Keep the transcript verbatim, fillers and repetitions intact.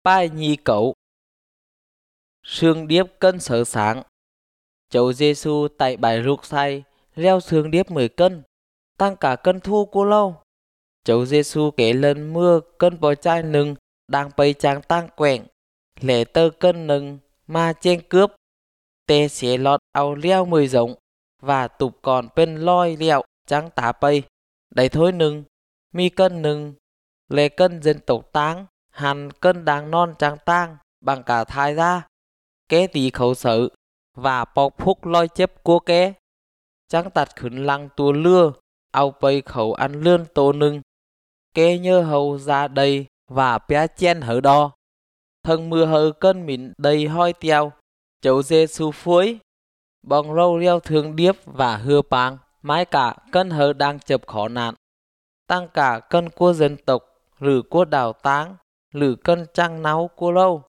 Bài nhì cấu. Sương điếp cân sở sáng. Cháu Giêsu tại bãi rục say leo sương điếp mười cân, tăng cả cân thu cô lâu. Cháu Giêsu kể lần mưa cân bò chai nừng đang bày chàng tăng quẹng, lẻ tơ cân nừng mà trên cướp. Tê xế lọt ao leo mười giống và tục còn bên loi lẹo trắng tá bầy. Đấy thôi nừng, mi cân nừng, lệ cân dân tộc táng, hẳn cân đáng non trắng tang bằng cả thai ra. Kế tí khẩu sở và bọc phúc loi chếp cua kế. Trắng tạt khẩn lăng tua lưa, ao bầy khẩu ăn lươn tô nừng. Kế nhơ hầu ra đầy và bé chen hở đo. Thân mưa hờ cân mịn đầy hoi teo, cháu Giêsu phuối. Bong râu leo thương điếp và hưa bang, mãi cả cân hờ đang chập khó nạn. Tăng cả cân của dân tộc, lử của đảo táng, lử cân trăng náu của lâu.